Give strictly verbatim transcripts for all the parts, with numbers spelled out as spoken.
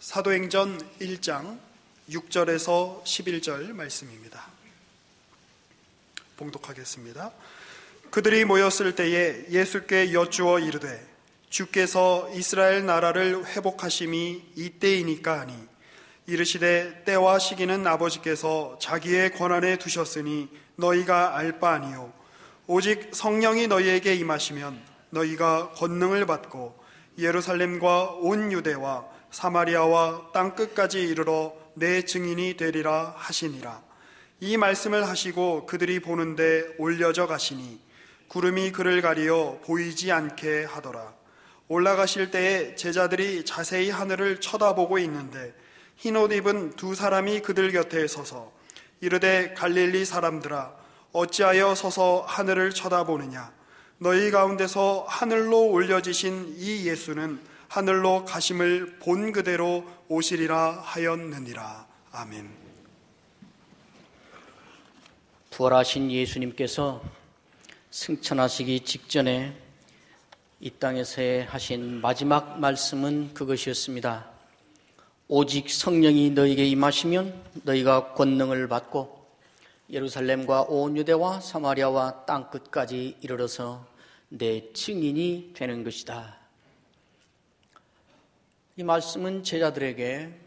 사도행전 일 장 육 절에서 십일 절 말씀입니다. 봉독하겠습니다. 그들이 모였을 때에 예수께 여쭈어 이르되 주께서 이스라엘 나라를 회복하심이 이때이니까 하니 이르시되 때와 시기는 아버지께서 자기의 권한에 두셨으니 너희가 알 바 아니요 오직 성령이 너희에게 임하시면 너희가 권능을 받고 예루살렘과 온 유대와 사마리아와 땅끝까지 이르러 내 증인이 되리라 하시니라. 이 말씀을 하시고 그들이 보는데 올려져 가시니 구름이 그를 가리어 보이지 않게 하더라. 올라가실 때에 제자들이 자세히 하늘을 쳐다보고 있는데 흰옷 입은 두 사람이 그들 곁에 서서 이르되 갈릴리 사람들아 어찌하여 서서 하늘을 쳐다보느냐. 너희 가운데서 하늘로 올려지신 이 예수는 하늘로 가심을 본 그대로 오시리라 하였느니라. 아멘. 부활하신 예수님께서 승천하시기 직전에 이 땅에서 하신 마지막 말씀은 그것이었습니다. 오직 성령이 너희에게 임하시면 너희가 권능을 받고 예루살렘과 온 유대와 사마리아와 땅끝까지 이르러서 내 증인이 되는 것이다. 이 말씀은 제자들에게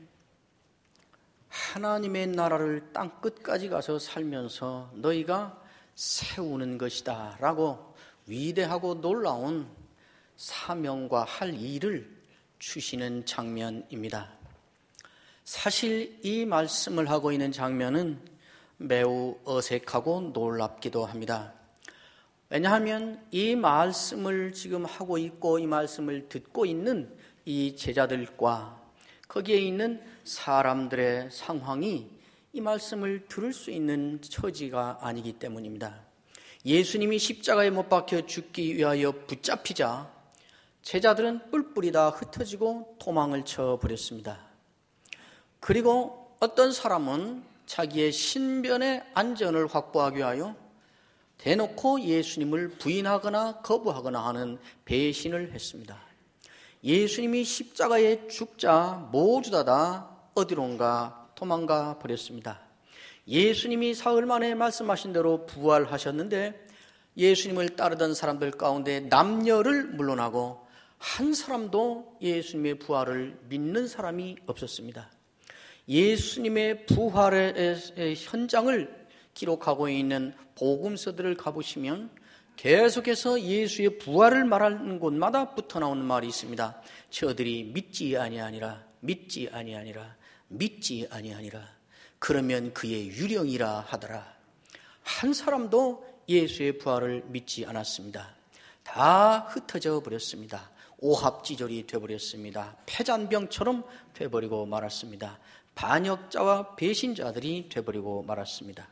하나님의 나라를 땅끝까지 가서 살면서 너희가 세우는 것이다 라고 위대하고 놀라운 사명과 할 일을 주시는 장면입니다. 사실 이 말씀을 하고 있는 장면은 매우 어색하고 놀랍기도 합니다. 왜냐하면 이 말씀을 지금 하고 있고 이 말씀을 듣고 있는 이 제자들과 거기에 있는 사람들의 상황이 이 말씀을 들을 수 있는 처지가 아니기 때문입니다. 예수님이 십자가에 못 박혀 죽기 위하여 붙잡히자 제자들은 뿔뿔이 다 흩어지고 도망을 쳐버렸습니다. 그리고 어떤 사람은 자기의 신변의 안전을 확보하기 위하여 대놓고 예수님을 부인하거나 거부하거나 하는 배신을 했습니다. 예수님이 십자가에 죽자 모두 다 어디론가 도망가 버렸습니다. 예수님이 사흘 만에 말씀하신 대로 부활하셨는데 예수님을 따르던 사람들 가운데 남녀를 물러나고 한 사람도 예수님의 부활을 믿는 사람이 없었습니다. 예수님의 부활의 현장을 기록하고 있는 복음서들을 가보시면 계속해서 예수의 부활을 말하는 곳마다 붙어 나오는 말이 있습니다. 저들이 믿지 아니하니라, 믿지 아니하니라, 믿지 아니하니라. 그러면 그의 유령이라 하더라. 한 사람도 예수의 부활을 믿지 않았습니다. 다 흩어져 버렸습니다. 오합지졸이 되어버렸습니다. 패잔병처럼 되어버리고 말았습니다. 반역자와 배신자들이 되어버리고 말았습니다.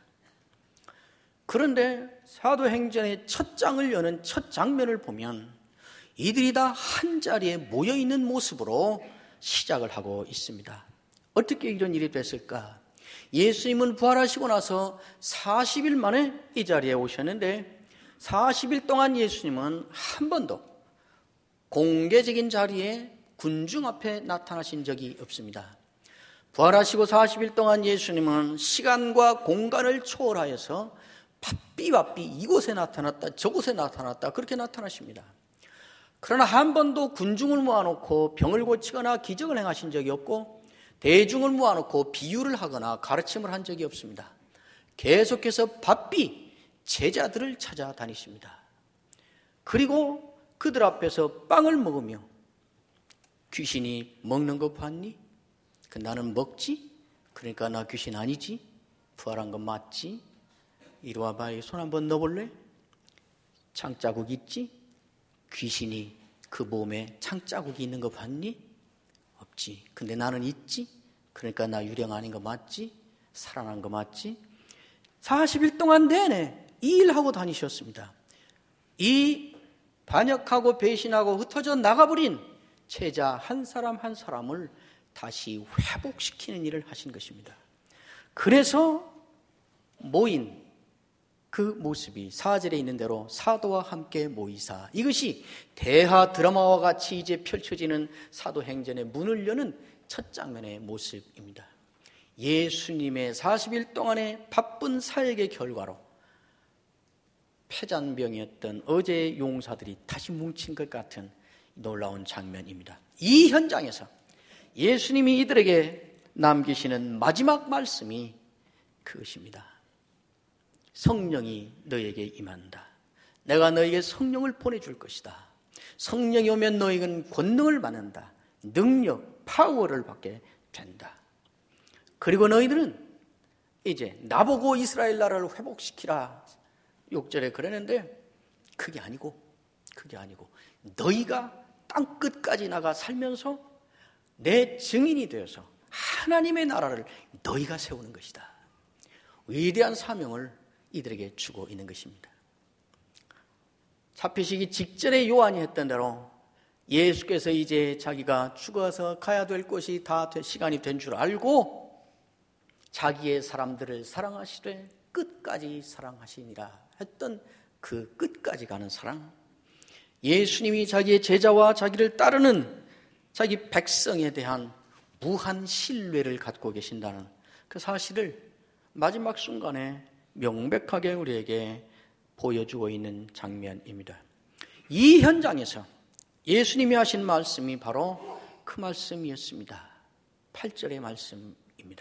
그런데 사도행전의 첫 장을 여는 첫 장면을 보면 이들이 다 한자리에 모여있는 모습으로 시작을 하고 있습니다. 어떻게 이런 일이 됐을까? 예수님은 부활하시고 나서 사십 일 만에 이 자리에 오셨는데 사십 일 동안 예수님은 한 번도 공개적인 자리에 군중 앞에 나타나신 적이 없습니다. 부활하시고 사십 일 동안 예수님은 시간과 공간을 초월하여서 바삐바삐 이곳에 나타났다 저곳에 나타났다 그렇게 나타나십니다. 그러나 한 번도 군중을 모아놓고 병을 고치거나 기적을 행하신 적이 없고 대중을 모아놓고 비유를 하거나 가르침을 한 적이 없습니다. 계속해서 바삐 제자들을 찾아다니십니다. 그리고 그들 앞에서 빵을 먹으며 귀신이 먹는 거 봤니? 그 나는 먹지? 그러니까 나 귀신 아니지? 부활한 거 맞지? 이리 와봐. 손 한번 넣어볼래? 창자국 있지? 귀신이 그 몸에 창자국이 있는 거 봤니? 없지. 근데 나는 있지? 그러니까 나 유령 아닌 거 맞지? 살아난 거 맞지? 사십 일 동안 내내 이 일하고 다니셨습니다. 이 반역하고 배신하고 흩어져 나가버린 제자 한 사람 한 사람을 다시 회복시키는 일을 하신 것입니다. 그래서 모인 그 모습이 사 절에 있는 대로 사도와 함께 모이사, 이것이 대하 드라마와 같이 이제 펼쳐지는 사도행전의 문을 여는 첫 장면의 모습입니다. 예수님의 사십 일 동안의 바쁜 사역의 결과로 패잔병이었던 어제의 용사들이 다시 뭉친 것 같은 놀라운 장면입니다. 이 현장에서 예수님이 이들에게 남기시는 마지막 말씀이 그것입니다. 성령이 너에게 임한다. 내가 너에게 성령을 보내줄 것이다. 성령이 오면 너희는 권능을 받는다. 능력, 파워를 받게 된다. 그리고 너희들은 이제 나보고 이스라엘 나라를 회복시키라. 육 절에 그러는데 그게 아니고 그게 아니고 너희가 땅끝까지 나가 살면서 내 증인이 되어서 하나님의 나라를 너희가 세우는 것이다. 위대한 사명을 이들에게 주고 있는 것입니다. 잡히시기 직전에 요한이 했던 대로 예수께서 이제 자기가 죽어서 가야 될 곳이 다 시간이 된 줄 알고 자기의 사람들을 사랑하시되 끝까지 사랑하시니라 했던 그 끝까지 가는 사랑, 예수님이 자기의 제자와 자기를 따르는 자기 백성에 대한 무한 신뢰를 갖고 계신다는 그 사실을 마지막 순간에 명백하게 우리에게 보여주고 있는 장면입니다. 이 현장에서 예수님이 하신 말씀이 바로 그 말씀이었습니다. 팔 절의 말씀입니다.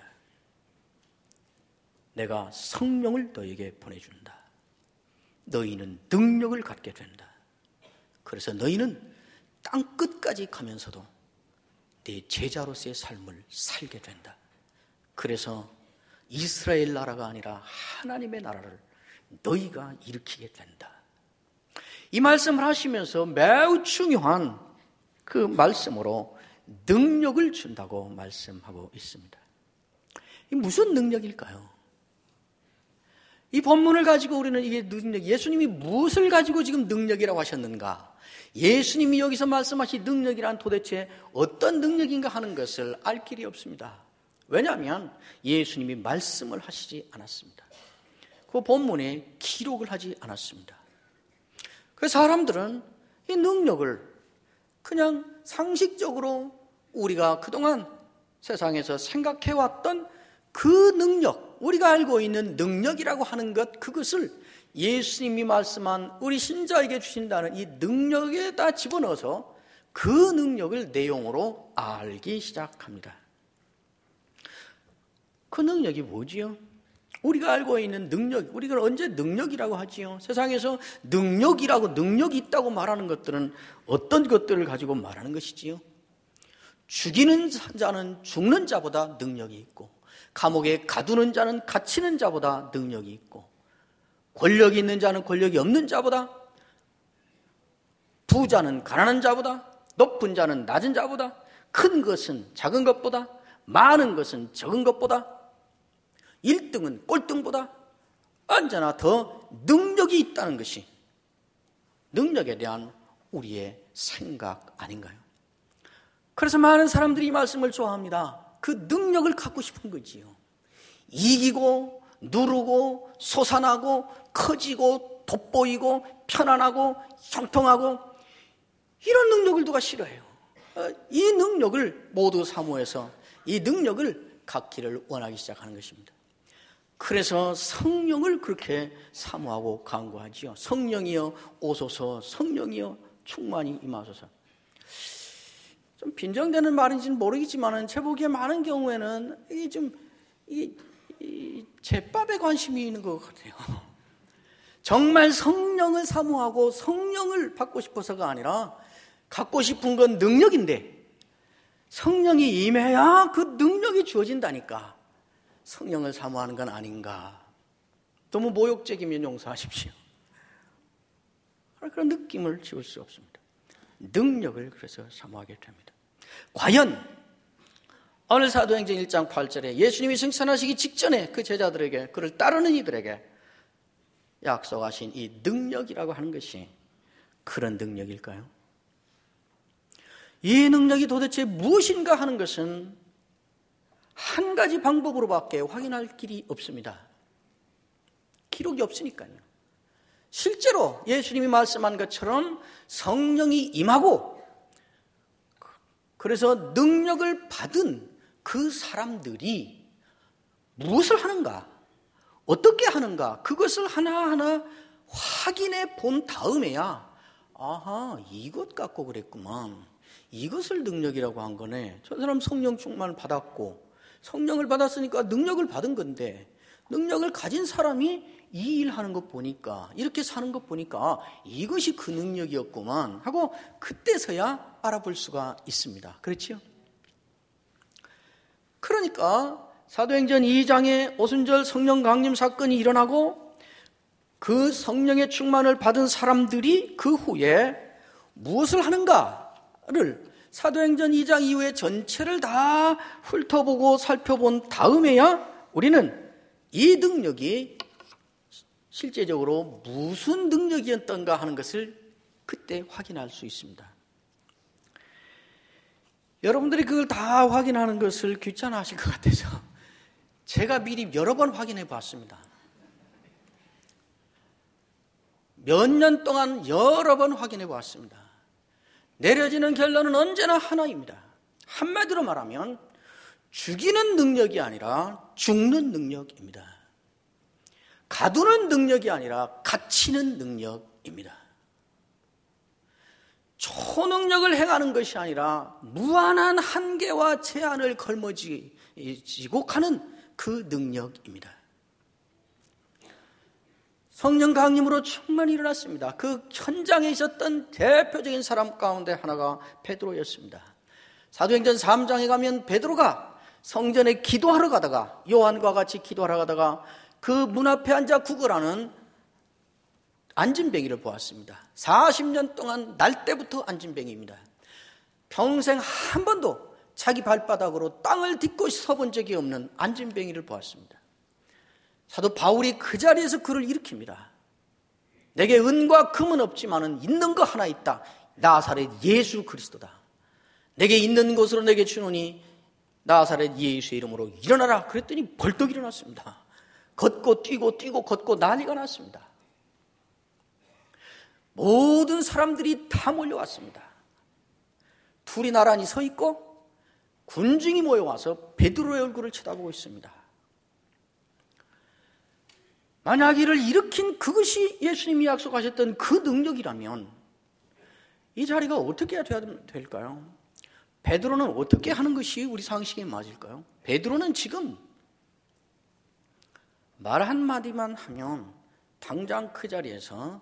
내가 성령을 너에게 보내준다. 너희는 능력을 갖게 된다. 그래서 너희는 땅끝까지 가면서도 네 제자로서의 삶을 살게 된다. 그래서 이스라엘 나라가 아니라 하나님의 나라를 너희가 일으키게 된다. 이 말씀을 하시면서 매우 중요한 그 말씀으로 능력을 준다고 말씀하고 있습니다. 이 무슨 능력일까요? 이 본문을 가지고 우리는 이게 능력, 예수님이 무엇을 가지고 지금 능력이라고 하셨는가? 예수님이 여기서 말씀하신 능력이란 도대체 어떤 능력인가 하는 것을 알 길이 없습니다. 왜냐하면 예수님이 말씀을 하시지 않았습니다. 그 본문에 기록을 하지 않았습니다. 그 사람들은 이 능력을 그냥 상식적으로 우리가 그동안 세상에서 생각해왔던 그 능력, 우리가 알고 있는 능력이라고 하는 것, 그것을 예수님이 말씀한 우리 신자에게 주신다는 이 능력에다 집어넣어서 그 능력을 내용으로 알기 시작합니다. 그 능력이 뭐지요? 우리가 알고 있는 능력, 우리가 언제 능력이라고 하지요? 세상에서 능력이라고, 능력이 있다고 말하는 것들은 어떤 것들을 가지고 말하는 것이지요? 죽이는 자는 죽는 자보다 능력이 있고, 감옥에 가두는 자는 갇히는 자보다 능력이 있고, 권력이 있는 자는 권력이 없는 자보다, 부자는 가난한 자보다, 높은 자는 낮은 자보다, 큰 것은 작은 것보다, 많은 것은 적은 것보다, 일 등은 꼴등보다 언제나 더 능력이 있다는 것이 능력에 대한 우리의 생각 아닌가요? 그래서 많은 사람들이 이 말씀을 좋아합니다. 그 능력을 갖고 싶은 거지요. 이기고 누르고 솟아나고 커지고 돋보이고 편안하고 형통하고, 이런 능력을 누가 싫어해요? 이 능력을 모두 사모해서 이 능력을 갖기를 원하기 시작하는 것입니다. 그래서 성령을 그렇게 사모하고 간구하지요. 성령이여 오소서, 성령이여 충만히 임하소서. 좀 빈정되는 말인지는 모르겠지만 제 보기에 많은 경우에는 이게 좀 이, 이 제밥에 관심이 있는 것 같아요. 정말 성령을 사모하고 성령을 받고 싶어서가 아니라 갖고 싶은 건 능력인데 성령이 임해야 그 능력이 주어진다니까 성령을 사모하는 건 아닌가. 너무 모욕적이면 용서하십시오. 그런 느낌을 지울 수 없습니다. 능력을 그래서 사모하게 됩니다. 과연 오늘 사도행전 일 장 팔 절에 예수님이 승천하시기 직전에 그 제자들에게, 그를 따르는 이들에게 약속하신 이 능력이라고 하는 것이 그런 능력일까요? 이 능력이 도대체 무엇인가 하는 것은 한 가지 방법으로밖에 확인할 길이 없습니다. 기록이 없으니까요. 실제로 예수님이 말씀한 것처럼 성령이 임하고 그래서 능력을 받은 그 사람들이 무엇을 하는가, 어떻게 하는가, 그것을 하나하나 확인해 본 다음에야 아하, 이것 갖고 그랬구만, 이것을 능력이라고 한 거네. 저 사람 성령 충만을 받았고 성령을 받았으니까 능력을 받은 건데 능력을 가진 사람이 이 일 하는 것 보니까, 이렇게 사는 것 보니까 아, 이것이 그 능력이었구만 하고 그때서야 알아볼 수가 있습니다. 그렇지요? 그러니까 사도행전 이 장에 오순절 성령 강림 사건이 일어나고 그 성령의 충만을 받은 사람들이 그 후에 무엇을 하는가를 사도행전 이 장 이후에 전체를 다 훑어보고 살펴본 다음에야 우리는 이 능력이 실제적으로 무슨 능력이었던가 하는 것을 그때 확인할 수 있습니다. 여러분들이 그걸 다 확인하는 것을 귀찮아하실 것 같아서 제가 미리 여러 번 확인해 봤습니다. 몇 년 동안 여러 번 확인해 봤습니다. 내려지는 결론은 언제나 하나입니다. 한마디로 말하면 죽이는 능력이 아니라 죽는 능력입니다. 가두는 능력이 아니라 갇히는 능력입니다. 초능력을 행하는 것이 아니라 무한한 한계와 제한을 걸머쥐고 가는 그 능력입니다. 성령 강림으로 충만히 일어났습니다. 그 현장에 있었던 대표적인 사람 가운데 하나가 베드로였습니다. 사도행전 삼 장에 가면 베드로가 성전에 기도하러 가다가, 요한과 같이 기도하러 가다가 그 문 앞에 앉아 구걸하는 안진뱅이를 보았습니다. 사십 년 동안 날 때부터 안진뱅이입니다. 평생 한 번도 자기 발바닥으로 땅을 딛고 서본 적이 없는 안진뱅이를 보았습니다. 사도 바울이 그 자리에서 그를 일으킵니다. 내게 은과 금은 없지만은 있는 거 하나 있다. 나사렛 예수 그리스도다. 내게 있는 것으로 내게 주노니 나사렛 예수의 이름으로 일어나라. 그랬더니 벌떡 일어났습니다. 걷고 뛰고 뛰고 걷고 난리가 났습니다. 모든 사람들이 다 몰려왔습니다. 둘이 나란히 서 있고 군중이 모여와서 베드로의 얼굴을 쳐다보고 있습니다. 만약 이를 일으킨 그것이 예수님이 약속하셨던 그 능력이라면 이 자리가 어떻게 해야 될까요? 베드로는 어떻게 하는 것이 우리 상식에 맞을까요? 베드로는 지금 말 한마디만 하면 당장 그 자리에서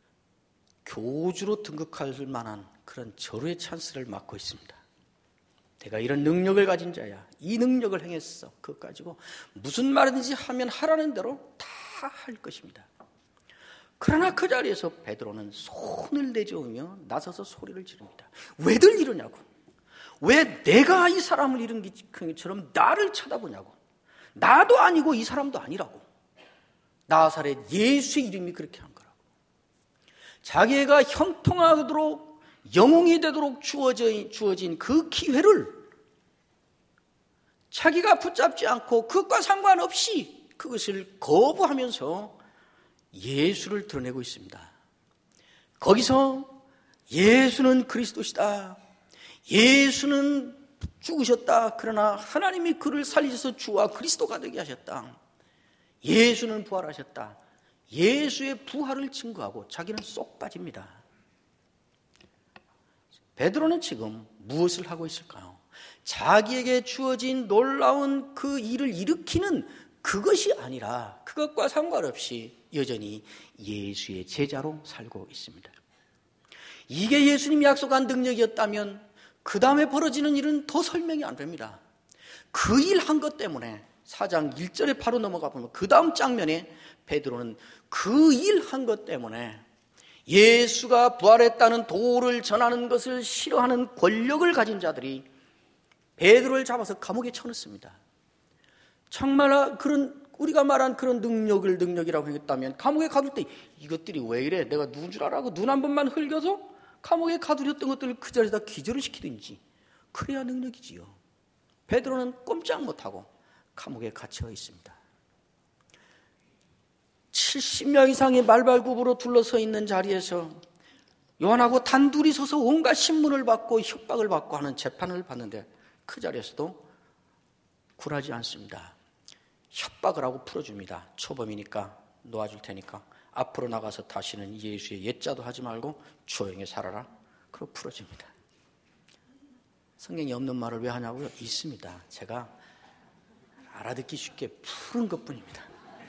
교주로 등극할 만한 그런 절호의 찬스를 맡고 있습니다. 내가 이런 능력을 가진 자야. 이 능력을 행했어. 그것 가지고 무슨 말이든지 하면 하라는 대로 다 할 것입니다. 그러나 그 자리에서 베드로는 손을 내저으며 나서서 소리를 지릅니다. 왜들 이러냐고. 왜 내가 이 사람을 이룬 것처럼 나를 쳐다보냐고. 나도 아니고 이 사람도 아니라고. 나사렛 예수의 이름이 그렇게 한 거라고. 자기가 형통하도록 영웅이 되도록 주어진, 주어진 그 기회를 자기가 붙잡지 않고 그것과 상관없이 그것을 거부하면서 예수를 드러내고 있습니다. 거기서 예수는 그리스도시다. 예수는 죽으셨다. 그러나 하나님이 그를 살리셔서 주와 그리스도가 되게 하셨다. 예수는 부활하셨다. 예수의 부활을 증거하고 자기는 쏙 빠집니다. 베드로는 지금 무엇을 하고 있을까요? 자기에게 주어진 놀라운 그 일을 일으키는 그것이 아니라 그것과 상관없이 여전히 예수의 제자로 살고 있습니다. 이게 예수님이 약속한 능력이었다면 그 다음에 벌어지는 일은 더 설명이 안 됩니다. 그 일 한 것 때문에 사 장 일 절에 바로 넘어가 보면 그 다음 장면에 베드로는 그 일 한 것 때문에 예수가 부활했다는 도를 전하는 것을 싫어하는 권력을 가진 자들이 베드로를 잡아서 감옥에 쳐넣습니다. 정말 그런 우리가 말한 그런 능력을 능력이라고 했다면 감옥에 가둘 때 이것들이 왜 이래? 내가 누군 줄 알아? 눈 한 번만 흘겨서 감옥에 가두렸던 것들을 그 자리에다 기절을 시키든지 그래야 능력이지요. 베드로는 꼼짝 못하고 감옥에 갇혀 있습니다. 칠십 명 이상의 말발굽으로 둘러서 있는 자리에서 요한하고 단둘이 서서 온갖 신문을 받고 협박을 받고 하는 재판을 받는데 그 자리에서도 굴하지 않습니다. 협박을 하고 풀어줍니다. 초범이니까 놓아줄 테니까 앞으로 나가서 다시는 예수의 옛자도 하지 말고 조용히 살아라. 그러고 풀어줍니다. 성경에 없는 말을 왜 하냐고요? 있습니다. 제가 알아듣기 쉽게 푸른 것뿐입니다.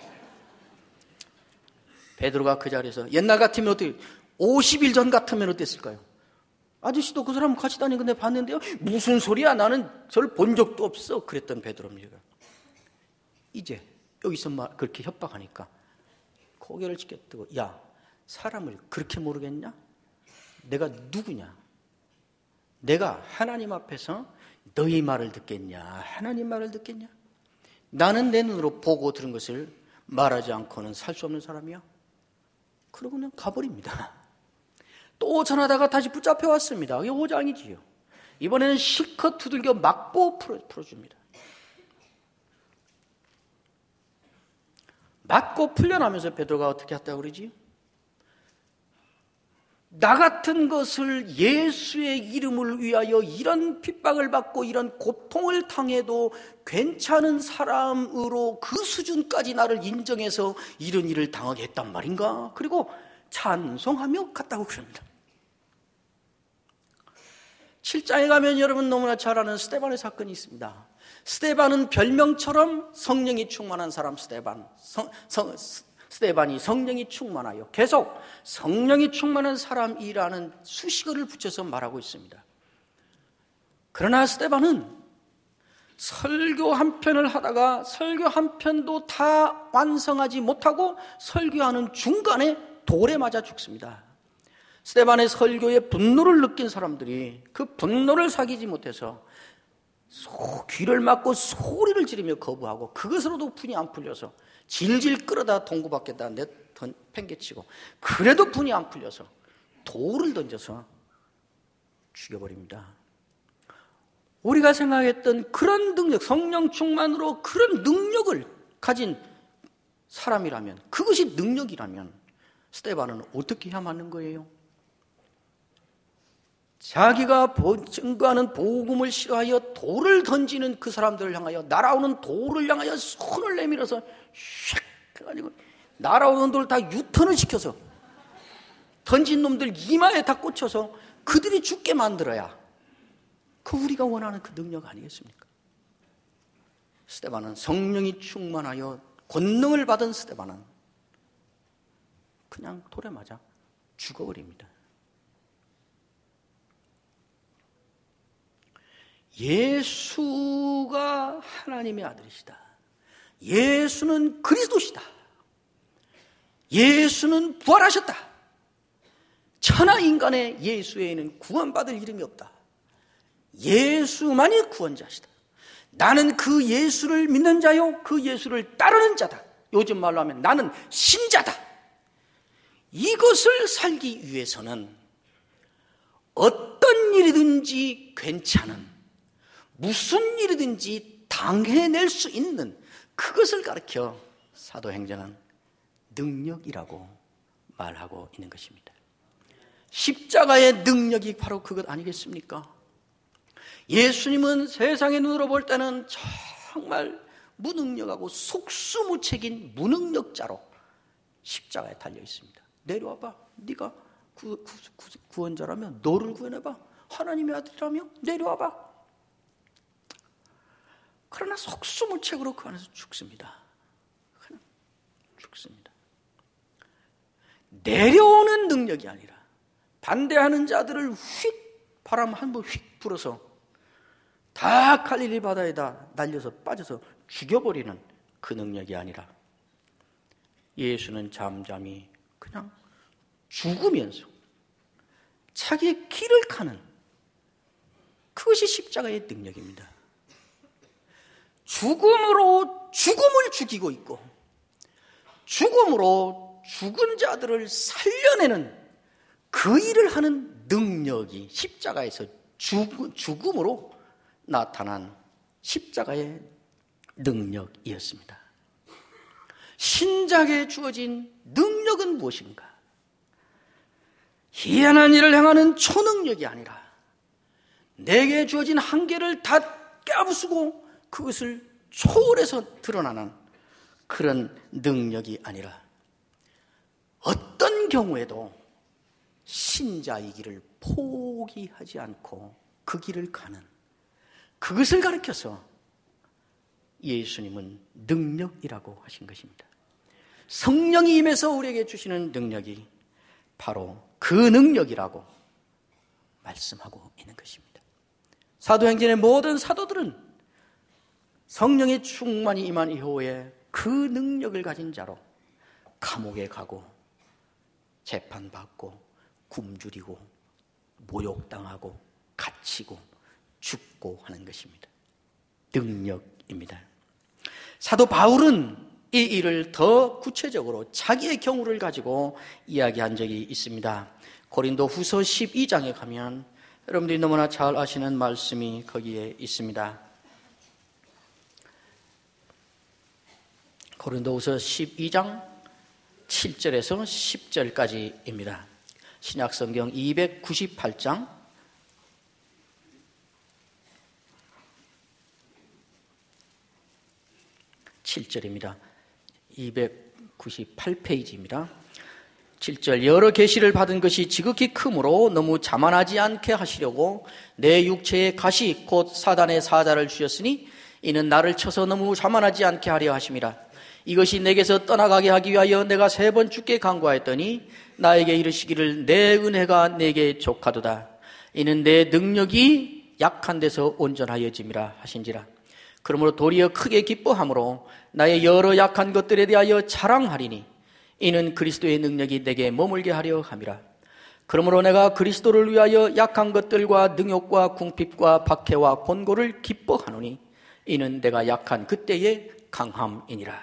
베드로가 그 자리에서 옛날 같으면 어떻게 오십 일 전 같으면 어땠을까요? 아저씨도 그 사람 같이 다니는데 봤는데요. 무슨 소리야? 나는 저를 본 적도 없어. 그랬던 베드로입니다. 이제 여기서 막 그렇게 협박하니까 고개를 찌게 뜨고, 야, 사람을 그렇게 모르겠냐? 내가 누구냐? 내가 하나님 앞에서 너희 말을 듣겠냐? 하나님 말을 듣겠냐? 나는 내 눈으로 보고 들은 것을 말하지 않고는 살 수 없는 사람이야. 그러고 그냥 가버립니다. 또 전하다가 다시 붙잡혀 왔습니다. 이게 오장이지요. 이번에는 실컷 두들겨 맞고 풀어, 풀어줍니다. 맞고 풀려나면서 베드로가 어떻게 했다고 그러지? 나 같은 것을 예수의 이름을 위하여 이런 핍박을 받고 이런 고통을 당해도 괜찮은 사람으로 그 수준까지 나를 인정해서 이런 일을 당하게 했단 말인가? 그리고 찬송하며 갔다고 그럽니다. 칠 장에 가면 여러분 너무나 잘 아는 스데반의 사건이 있습니다. 스데반은 별명처럼 성령이 충만한 사람 스데반. 성, 성, 스데반이 성령이 충만하여 계속 성령이 충만한 사람이라는 수식어를 붙여서 말하고 있습니다. 그러나 스데반은 설교 한 편을 하다가 설교 한 편도 다 완성하지 못하고 설교하는 중간에 돌에 맞아 죽습니다. 스데반의 설교에 분노를 느낀 사람들이 그 분노를 사귀지 못해서 소, 귀를 막고 소리를 지르며 거부하고 그것으로도 분이 안 풀려서 질질 끌어다 동구밖에다 내 팽개치고 그래도 분이 안 풀려서 돌을 던져서 죽여버립니다. 우리가 생각했던 그런 능력, 성령 충만으로 그런 능력을 가진 사람이라면, 그것이 능력이라면 스데반은 어떻게 해야 맞는 거예요? 자기가 증거하는 복음을 싫어하여 돌을 던지는 그 사람들을 향하여, 날아오는 돌을 향하여 손을 내밀어서 샥 해가지고 날아오는 돌을 다 유턴을 시켜서 던진 놈들 이마에 다 꽂혀서 그들이 죽게 만들어야 그 우리가 원하는 그 능력 아니겠습니까? 스데반은 성령이 충만하여 권능을 받은 스데반은 그냥 돌에 맞아 죽어버립니다. 예수가 하나님의 아들이시다. 예수는 그리스도시다. 예수는 부활하셨다. 천하 인간의 예수 외에는 구원받을 이름이 없다. 예수만이 구원자시다. 나는 그 예수를 믿는 자요, 그 예수를 따르는 자다. 요즘 말로 하면 나는 신자다. 이것을 살기 위해서는 어떤 일이든지 괜찮은, 무슨 일이든지 당해낼 수 있는 그것을 가르쳐 사도행전은 능력이라고 말하고 있는 것입니다. 십자가의 능력이 바로 그것 아니겠습니까? 예수님은 세상의 눈으로 볼 때는 정말 무능력하고 속수무책인 무능력자로 십자가에 달려 있습니다. 내려와봐. 네가 구, 구, 구, 구원자라면 너를 구원해봐. 하나님의 아들이라며 내려와봐. 그러나 속수무책으로 그 안에서 죽습니다. 그냥 죽습니다. 내려오는 능력이 아니라 반대하는 자들을 휙, 바람 한 번 휙 불어서 다 갈릴리 바다에다 날려서 빠져서 죽여버리는 그 능력이 아니라 예수는 잠잠히 그냥 죽으면서 자기의 길을 가는, 그것이 십자가의 능력입니다. 죽음으로 죽음을 죽이고 있고 죽음으로 죽은 자들을 살려내는 그 일을 하는 능력이 십자가에서 죽, 죽음으로 나타난 십자가의 능력이었습니다. 신자에게 주어진 능력은 무엇인가? 희한한 일을 행하는 초능력이 아니라 내게 주어진 한계를 다 깨부수고 그것을 초월해서 드러나는 그런 능력이 아니라 어떤 경우에도 신자이기를 포기하지 않고 그 길을 가는, 그것을 가르쳐서 예수님은 능력이라고 하신 것입니다. 성령이 임해서 우리에게 주시는 능력이 바로 그 능력이라고 말씀하고 있는 것입니다. 사도행전의 모든 사도들은 성령의 충만이 임한 이후에 그 능력을 가진 자로 감옥에 가고 재판받고 굶주리고 모욕당하고 갇히고 죽고 하는 것입니다. 능력입니다. 사도 바울은 이 일을 더 구체적으로 자기의 경우를 가지고 이야기한 적이 있습니다. 고린도 후서 십이 장에 가면 여러분들이 너무나 잘 아시는 말씀이 거기에 있습니다. 고린도 후서 십이 장 칠 절에서 십 절까지입니다. 신약성경 이백구십팔 장 칠 절입니다. 이백구십팔 페이지입니다. 칠 절, 여러 계시를 받은 것이 지극히 크므로 너무 자만하지 않게 하시려고 내 육체의 가시 곧 사단의 사자를 주셨으니 이는 나를 쳐서 너무 자만하지 않게 하려 하심이라. 이것이 내게서 떠나가게 하기 위하여 내가 세 번 주께 간구하였더니 나에게 이르시기를 내 은혜가 내게 족하도다. 이는 내 능력이 약한 데서 온전하여짐이라 하신지라. 그러므로 도리어 크게 기뻐함으로 나의 여러 약한 것들에 대하여 자랑하리니 이는 그리스도의 능력이 내게 머물게 하려 함이라. 그러므로 내가 그리스도를 위하여 약한 것들과 능욕과 궁핍과 박해와 곤고를 기뻐하노니 이는 내가 약한 그때의 강함이니라.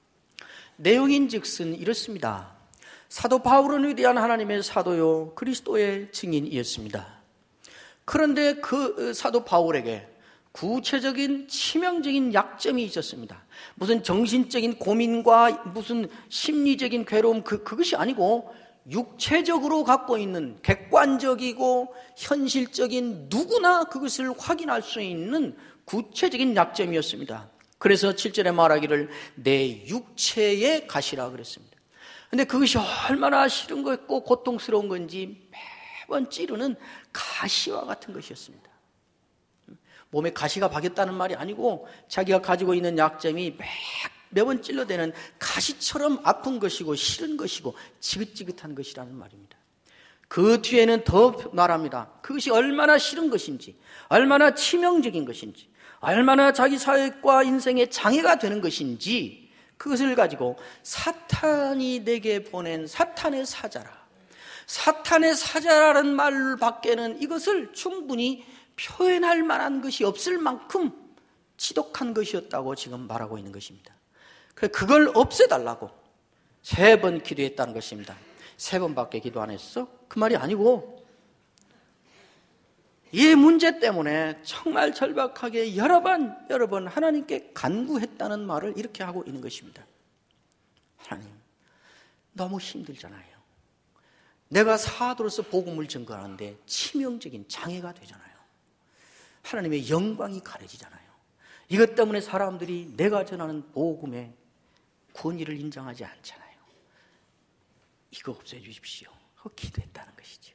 내용인즉슨 이렇습니다. 사도 바울은 위대한 하나님의 사도요 그리스도의 증인이었습니다. 그런데 그 사도 바울에게 구체적인 치명적인 약점이 있었습니다. 무슨 정신적인 고민과 무슨 심리적인 괴로움 그, 그것이 아니고 육체적으로 갖고 있는 객관적이고 현실적인 누구나 그것을 확인할 수 있는 구체적인 약점이었습니다. 그래서 칠 절에 말하기를 내 육체의 가시라 그랬습니다. 근데 그것이 얼마나 싫은 것고 고통스러운 건지 매번 찌르는 가시와 같은 것이었습니다. 몸에 가시가 박였다는 말이 아니고 자기가 가지고 있는 약점이 매, 매번 찔러대는 가시처럼 아픈 것이고 싫은 것이고 지긋지긋한 것이라는 말입니다. 그 뒤에는 더 말합니다. 그것이 얼마나 싫은 것인지, 얼마나 치명적인 것인지, 얼마나 자기 사역과 인생의 장애가 되는 것인지 그것을 가지고 사탄이 내게 보낸 사탄의 사자라, 사탄의 사자라는 말 밖에는 이것을 충분히 표현할 만한 것이 없을 만큼 지독한 것이었다고 지금 말하고 있는 것입니다. 그걸 없애달라고 세 번 기도했다는 것입니다. 세 번밖에 기도 안 했어? 그 말이 아니고 이 문제 때문에 정말 절박하게 여러 번 여러 번 하나님께 간구했다는 말을 이렇게 하고 있는 것입니다. 하나님, 너무 힘들잖아요. 내가 사도로서 복음을 전거하는데 치명적인 장애가 되잖아요. 하나님의 영광이 가려지잖아요. 이것 때문에 사람들이 내가 전하는 복음의 권위를 인정하지 않잖아요. 이거 없애주십시오 하고 기도했다는 것이죠.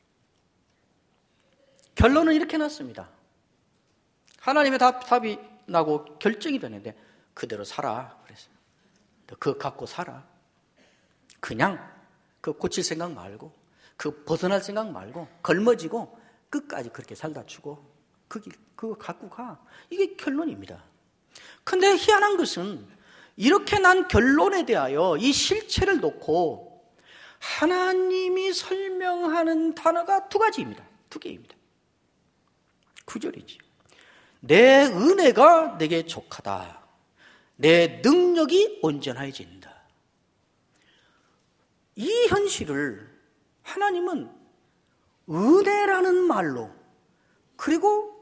결론은 이렇게 났습니다. 하나님의 답, 답이 나고 결정이 되는데 그대로 살아 그랬어요. 너 그거 갖고 살아. 그냥 그 고칠 생각 말고 그 벗어날 생각 말고 걸머지고 끝까지 그렇게 살다 주고 그 길, 그거 갖고 가. 이게 결론입니다. 근데 희한한 것은 이렇게 난 결론에 대하여 이 실체를 놓고 하나님이 설명하는 단어가 두 가지입니다. 두 개입니다. 구절이지요. 내 은혜가 내게 족하다. 내 능력이 온전해진다. 이 현실을 하나님은 은혜라는 말로 그리고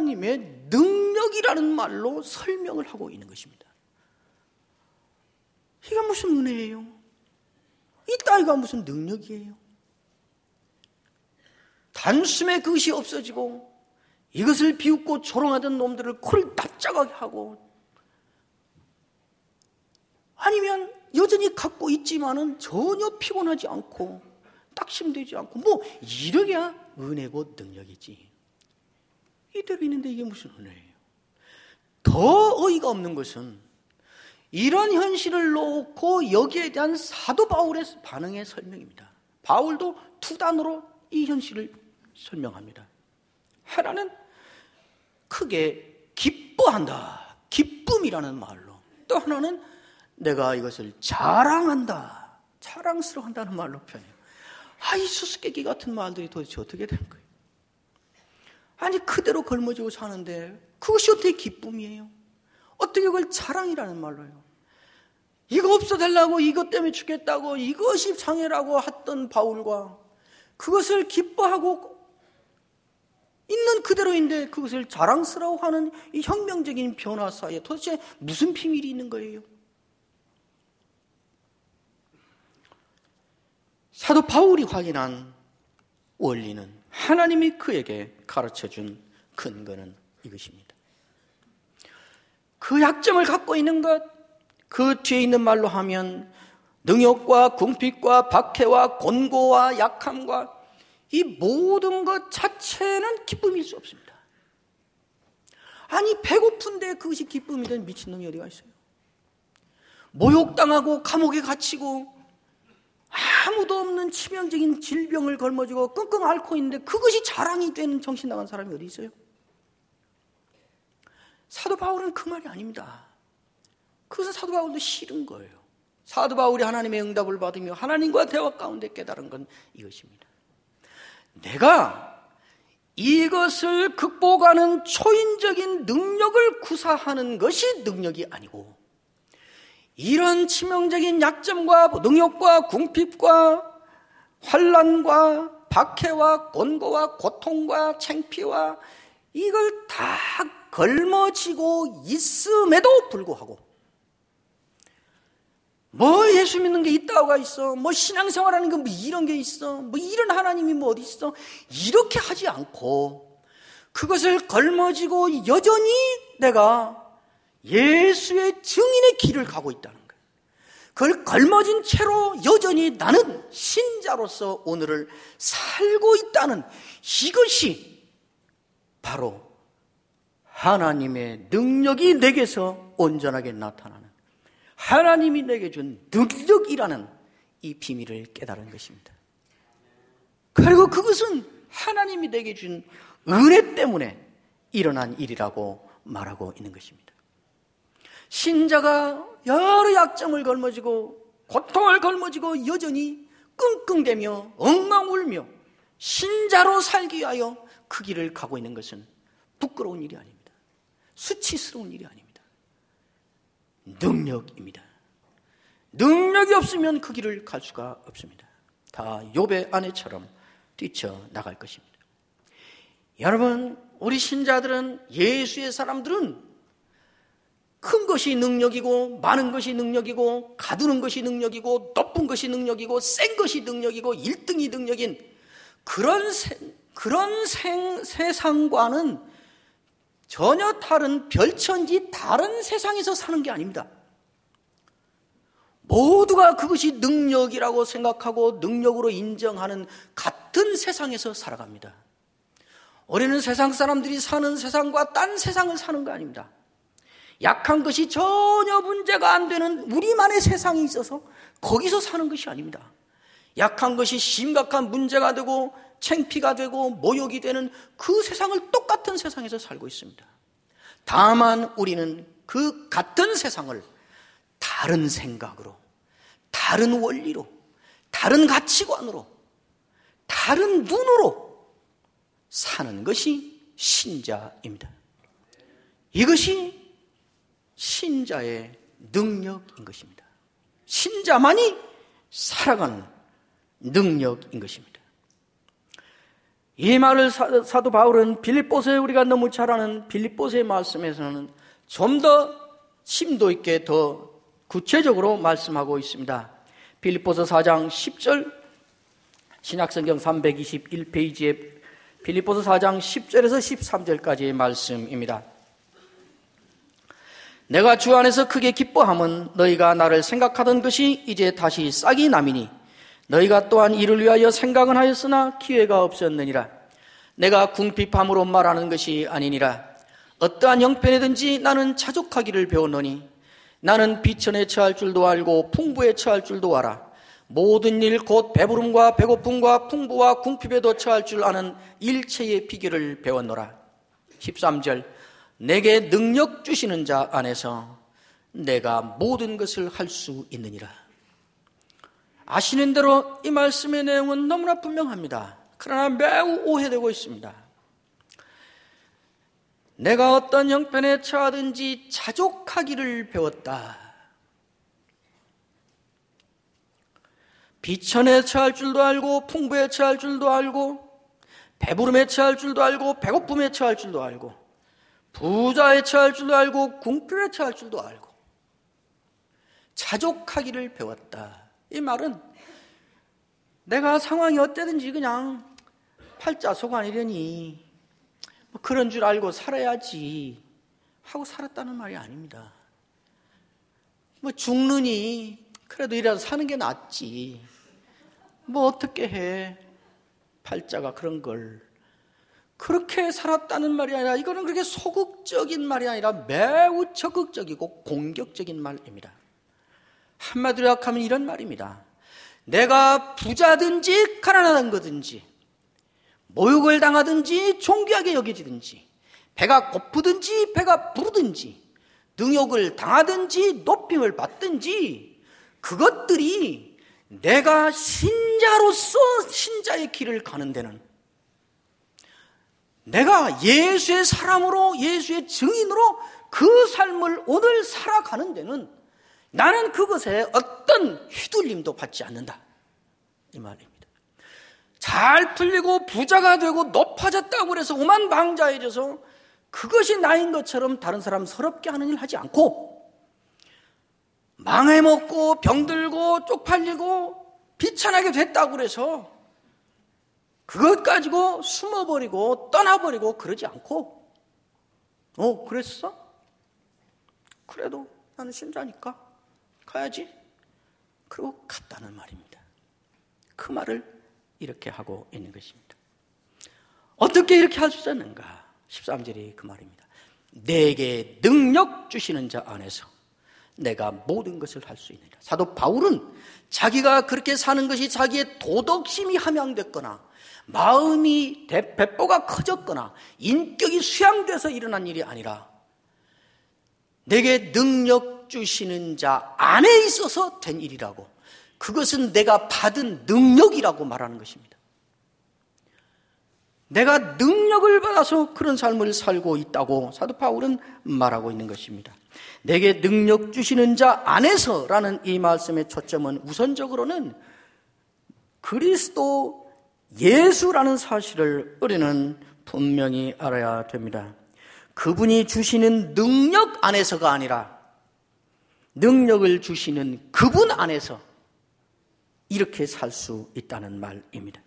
하나님의 능력이라는 말로 설명을 하고 있는 것입니다. 이게 무슨 은혜예요? 이 따위가 무슨 능력이에요? 단숨에 그것이 없어지고 이것을 비웃고 조롱하던 놈들을 코를 납작하게 하고, 아니면 여전히 갖고 있지만은 전혀 피곤하지 않고 딱심되지 않고, 뭐 이러야 은혜고 능력이지. 이대로 있는데 이게 무슨 은혜예요? 더 어이가 없는 것은 이런 현실을 놓고 여기에 대한 사도 바울의 반응의 설명입니다. 바울도 두 단어로 이 현실을 설명합니다. 하나는 크게 기뻐한다, 기쁨이라는 말로. 또 하나는 내가 이것을 자랑한다, 자랑스러워한다는 말로 표현해요. 아, 이 수수께끼 같은 말들이 도대체 어떻게 된 거예요? 아니, 그대로 걸머지고 사는데 그것이 어떻게 기쁨이에요? 어떻게 그걸 자랑이라는 말로 해요? 이거 없어달라고, 이것 때문에 죽겠다고, 이것이 장애라고 했던 바울과 그것을 기뻐하고 있는 그대로인데 그것을 자랑스러워하는 이 혁명적인 변화 사이에 도대체 무슨 비밀이 있는 거예요? 사도 바울이 확인한 원리는, 하나님이 그에게 가르쳐준 근거는 이것입니다. 그 약점을 갖고 있는 것, 그 뒤에 있는 말로 하면 능욕과 궁핍과 박해와 곤고와 약함과 이 모든 것 자체는 기쁨일 수 없습니다. 아니, 배고픈데 그것이 기쁨이든 미친놈이 어디가 있어요? 모욕당하고 감옥에 갇히고 아무도 없는 치명적인 질병을 걸머지고 끙끙 앓고 있는데 그것이 자랑이 되는 정신 나간 사람이 어디 있어요? 사도 바울은 그 말이 아닙니다. 그것은 사도 바울도 싫은 거예요. 사도 바울이 하나님의 응답을 받으며 하나님과 대화 가운데 깨달은 건 이것입니다. 내가 이것을 극복하는 초인적인 능력을 구사하는 것이 능력이 아니고, 이런 치명적인 약점과 능욕과 궁핍과 환난과 박해와 곤고와 고통과 창피와 이걸 다 걸머지고 있음에도 불구하고, 뭐 예수 믿는 게 있다고가 있어, 뭐 신앙생활하는 게 뭐 이런 게 있어, 뭐 이런 하나님이 뭐 어디 있어, 이렇게 하지 않고 그것을 걸머지고 여전히 내가 예수의 증인의 길을 가고 있다는 거예요. 그걸 걸머진 채로 여전히 나는 신자로서 오늘을 살고 있다는 이것이 바로 하나님의 능력이 내게서 온전하게 나타나는, 하나님이 내게 준 능력이라는 이 비밀을 깨달은 것입니다. 그리고 그것은 하나님이 내게 준 은혜 때문에 일어난 일이라고 말하고 있는 것입니다. 신자가 여러 약점을 걸머지고 고통을 걸머지고 여전히 끙끙대며 엉망 울며 신자로 살기 위하여 그 길을 가고 있는 것은 부끄러운 일이 아닙니다. 수치스러운 일이 아닙니다. 능력입니다. 능력이 없으면 그 길을 갈 수가 없습니다. 다 욥의 아내처럼 뛰쳐나갈 것입니다. 여러분, 우리 신자들은, 예수의 사람들은 큰 것이 능력이고 많은 것이 능력이고 가두는 것이 능력이고 높은 것이 능력이고 센 것이 능력이고 일 등이 능력인 그런, 세, 그런 생, 세상과는 전혀 다른 별천지 다른 세상에서 사는 게 아닙니다. 모두가 그것이 능력이라고 생각하고 능력으로 인정하는 같은 세상에서 살아갑니다. 우리는 세상 사람들이 사는 세상과 딴 세상을 사는 거 아닙니다. 약한 것이 전혀 문제가 안 되는 우리만의 세상이 있어서 거기서 사는 것이 아닙니다. 약한 것이 심각한 문제가 되고 창피가 되고 모욕이 되는 그 세상을 똑같은 세상에서 살고 있습니다. 다만 우리는 그 같은 세상을 다른 생각으로, 다른 원리로, 다른 가치관으로, 다른 눈으로 사는 것이 신자입니다. 이것이 신자의 능력인 것입니다. 신자만이 살아가는 능력인 것입니다. 이 말을 사도 바울은 빌립보서에 우리가 너무 잘 아는 빌립보서의 말씀에서는 좀 더 심도 있게 더 구체적으로 말씀하고 있습니다. 빌립보서 사 장 십 절, 신약성경 삼백이십일 페이지에 빌립보서 사 장 십 절에서 십삼 절까지의 말씀입니다. 내가 주 안에서 크게 기뻐함은 너희가 나를 생각하던 것이 이제 다시 싹이 남이니 너희가 또한 이를 위하여 생각은 하였으나 기회가 없었느니라. 내가 궁핍함으로 말하는 것이 아니니라. 어떠한 형편이든지 나는 자족하기를 배웠노니 나는 비천에 처할 줄도 알고 풍부에 처할 줄도 알아. 모든 일 곧 배부름과 배고픔과 풍부와 궁핍에도 처할 줄 아는 일체의 비결을 배웠노라. 십삼 절, 내게 능력 주시는 자 안에서 내가 모든 것을 할 수 있느니라. 아시는 대로 이 말씀의 내용은 너무나 분명합니다. 그러나 매우 오해되고 있습니다. 내가 어떤 형편에 처하든지 자족하기를 배웠다. 비천에 처할 줄도 알고 풍부에 처할 줄도 알고 배부름에 처할 줄도 알고 배고픔에 처할 줄도 알고 부자에 처할 줄도 알고 궁핍에 처할 줄도 알고 자족하기를 배웠다. 이 말은 내가 상황이 어때든지 그냥 팔자속안이려니 뭐 그런 줄 알고 살아야지 하고 살았다는 말이 아닙니다. 뭐 죽느니 그래도 이라도 사는 게 낫지. 뭐 어떻게 해. 팔자가 그런 걸. 그렇게 살았다는 말이 아니라 이거는 그렇게 소극적인 말이 아니라 매우 적극적이고 공격적인 말입니다. 한마디로 약하면 이런 말입니다. 내가 부자든지 가난한 거든지 모욕을 당하든지 존귀하게 여겨지든지 배가 고프든지 배가 부르든지 능욕을 당하든지 높임을 받든지 그것들이 내가 신자로서 신자의 길을 가는 데는 내가 예수의 사람으로 예수의 증인으로 그 삶을 오늘 살아가는 데는 나는 그것에 어떤 휘둘림도 받지 않는다. 이 말입니다. 잘 풀리고 부자가 되고 높아졌다고 해서 오만방자해져서 그것이 나인 것처럼 다른 사람 서럽게 하는 일 하지 않고 망해먹고 병들고 쪽팔리고 비천하게 됐다고 해서 그것 가지고 숨어버리고 떠나버리고 그러지 않고 어 그랬어? 그래도 나는 신자니까 가야지. 그리고 갔다는 말입니다. 그 말을 이렇게 하고 있는 것입니다. 어떻게 이렇게 할 수 있었는가? 십삼 절이 그 말입니다. 내게 능력 주시는 자 안에서 내가 모든 것을 할 수 있느니라. 사도 바울은 자기가 그렇게 사는 것이 자기의 도덕심이 함양됐거나 마음이 배포가 커졌거나 인격이 수양돼서 일어난 일이 아니라 내게 능력 주시는 자 안에 있어서 된 일이라고, 그것은 내가 받은 능력이라고 말하는 것입니다. 내가 능력을 받아서 그런 삶을 살고 있다고 사도 바울은 말하고 있는 것입니다. 내게 능력 주시는 자 안에서라는 이 말씀의 초점은 우선적으로는 그리스도 예수라는 사실을 우리는 분명히 알아야 됩니다. 그분이 주시는 능력 안에서가 아니라 능력을 주시는 그분 안에서 이렇게 살 수 있다는 말입니다.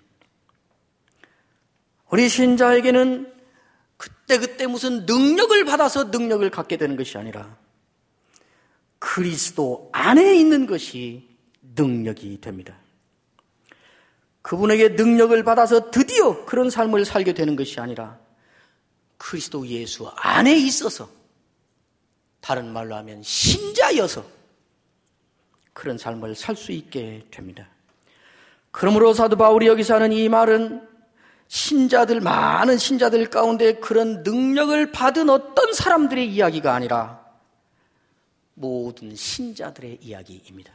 우리 신자에게는 그때그때 무슨 능력을 받아서 능력을 갖게 되는 것이 아니라 그리스도 안에 있는 것이 능력이 됩니다. 그분에게 능력을 받아서 드디어 그런 삶을 살게 되는 것이 아니라 그리스도 예수 안에 있어서, 다른 말로 하면 신자여서 그런 삶을 살 수 있게 됩니다. 그러므로 사도 바울이 여기서 하는 이 말은 신자들, 많은 신자들 가운데 그런 능력을 받은 어떤 사람들의 이야기가 아니라 모든 신자들의 이야기입니다.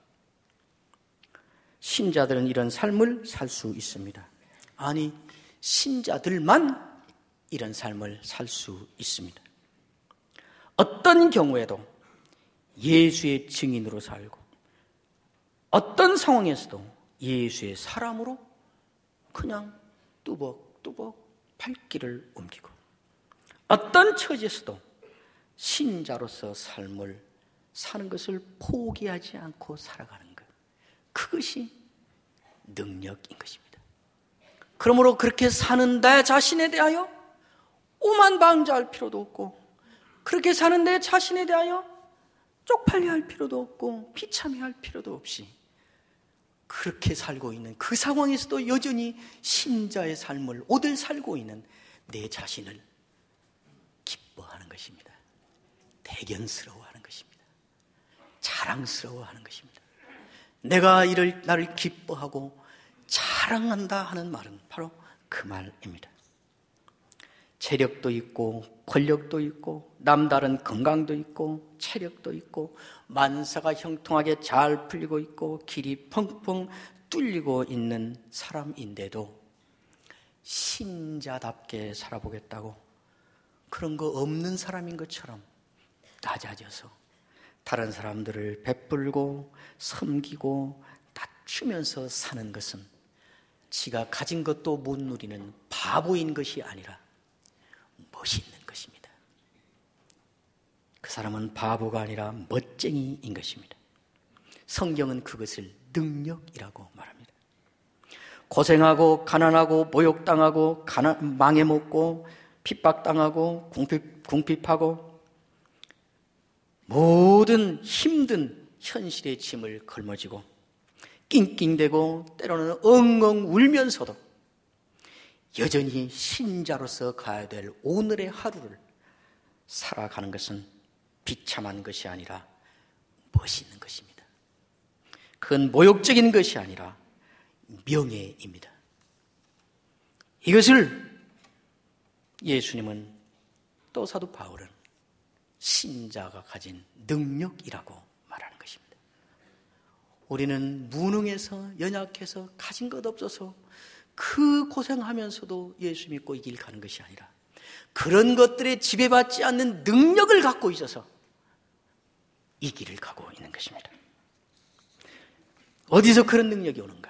신자들은 이런 삶을 살 수 있습니다. 아니, 신자들만 이런 삶을 살 수 있습니다. 어떤 경우에도 예수의 증인으로 살고 어떤 상황에서도 예수의 사람으로 그냥 뚜벅뚜벅 발길을 옮기고 어떤 처지에서도 신자로서 삶을 사는 것을 포기하지 않고 살아가는 것, 그것이 능력인 것입니다. 그러므로 그렇게 사는 내 자신에 대하여 오만방자할 필요도 없고, 그렇게 사는 내 자신에 대하여 쪽팔려 할 필요도 없고 비참해할 필요도 없이, 그렇게 살고 있는 그 상황에서도 여전히 신자의 삶을 오늘 살고 있는 내 자신을 기뻐하는 것입니다. 대견스러워하는 것입니다. 자랑스러워하는 것입니다. 내가 이를 나를 기뻐하고 자랑한다 하는 말은 바로 그 말입니다. 체력도 있고 권력도 있고 남다른 건강도 있고 체력도 있고 만사가 형통하게 잘 풀리고 있고 길이 펑펑 뚫리고 있는 사람인데도 신자답게 살아보겠다고 그런 거 없는 사람인 것처럼 낮아져서 다른 사람들을 베풀고 섬기고 낮추면서 사는 것은 지가 가진 것도 못 누리는 바보인 것이 아니라 멋있는 것입니다. 그 사람은 바보가 아니라 멋쟁이인 것입니다. 성경은 그것을 능력이라고 말합니다. 고생하고 가난하고 모욕당하고 가난, 망해먹고 핍박당하고 궁핍, 궁핍하고 모든 힘든 현실의 짐을 걸머지고 낑낑대고 때로는 엉엉 울면서도 여전히 신자로서 가야 될 오늘의 하루를 살아가는 것은 비참한 것이 아니라 멋있는 것입니다. 그건 모욕적인 것이 아니라 명예입니다. 이것을 예수님은 또 사도 바울은 신자가 가진 능력이라고 말하는 것입니다. 우리는 무능해서 연약해서 가진 것 없어서 그 고생하면서도 예수 믿고 이 길 가는 것이 아니라 그런 것들에 지배받지 않는 능력을 갖고 있어서 이 길을 가고 있는 것입니다. 어디서 그런 능력이 오는가?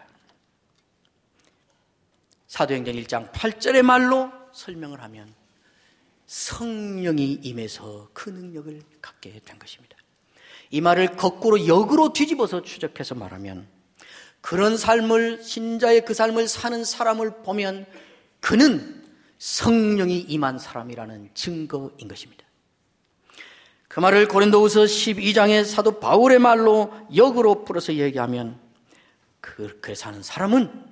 사도행전 일 장 팔 절의 말로 설명을 하면 성령이 임해서 그 능력을 갖게 된 것입니다. 이 말을 거꾸로 역으로 뒤집어서 추적해서 말하면 그런 삶을, 신자의 그 삶을 사는 사람을 보면 그는 성령이 임한 사람이라는 증거인 것입니다. 그 말을 고린도후서 십이 장의 사도 바울의 말로 역으로 풀어서 얘기하면 그렇게 사는 사람은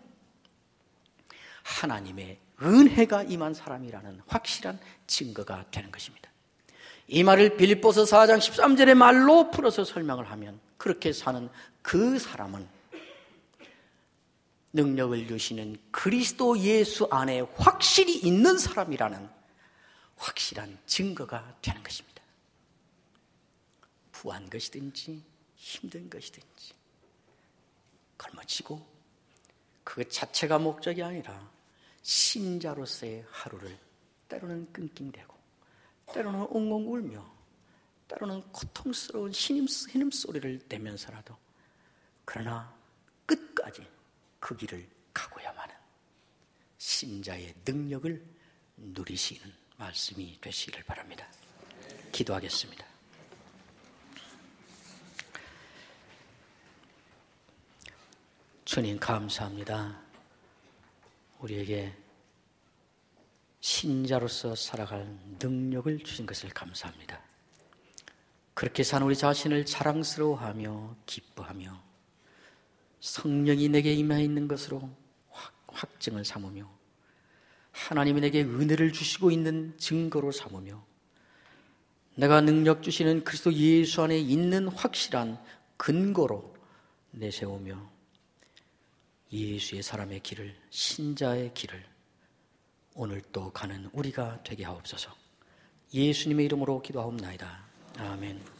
하나님의 은혜가 임한 사람이라는 확실한 증거가 되는 것입니다. 이 말을 빌립보서 사 장 십삼 절의 말로 풀어서 설명을 하면 그렇게 사는 그 사람은 능력을 주시는 그리스도 예수 안에 확실히 있는 사람이라는 확실한 증거가 되는 것입니다. 부한 것이든지 힘든 것이든지 걸머지고 그 자체가 목적이 아니라 신자로서의 하루를 때로는 끙낑대고 때로는 엉엉 울며 때로는 고통스러운 신음소리를 내면서라도 그러나 끝까지 그 길을 가고야만은 신자의 능력을 누리시는 말씀이 되시기를 바랍니다. 기도하겠습니다. 주님 감사합니다. 우리에게 신자로서 살아갈 능력을 주신 것을 감사합니다. 그렇게 산 우리 자신을 자랑스러워하며 기뻐하며 성령이 내게 임해 있는 것으로 확증을 삼으며 하나님이 내게 은혜를 주시고 있는 증거로 삼으며 내가 능력 주시는 그리스도 예수 안에 있는 확실한 근거로 내세우며 예수의 사람의 길을, 신자의 길을 오늘 또 가는 우리가 되게 하옵소서. 예수님의 이름으로 기도하옵나이다. 아멘.